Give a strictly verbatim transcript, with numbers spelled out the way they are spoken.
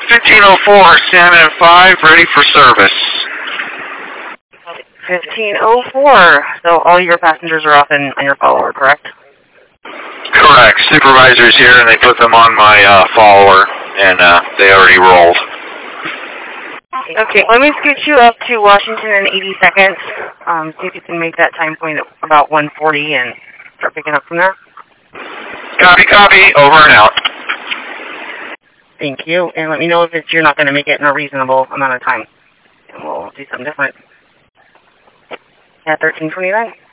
fifteen oh four, Salmon five, ready for service. fifteen oh four. So all your passengers are off and, and your follower, correct? Correct. Supervisor's here, and they put them on my uh, follower, and uh, they already rolled. Okay, let me scoot you up to Washington in eighty seconds. Um, see if you can make that time point at about one forty and start picking up from there. Copy, copy. Over and out. Thank you. And let me know if it's, you're not going to make it in a reasonable amount of time. And we'll do something different. Yeah, thirteen twenty-nine.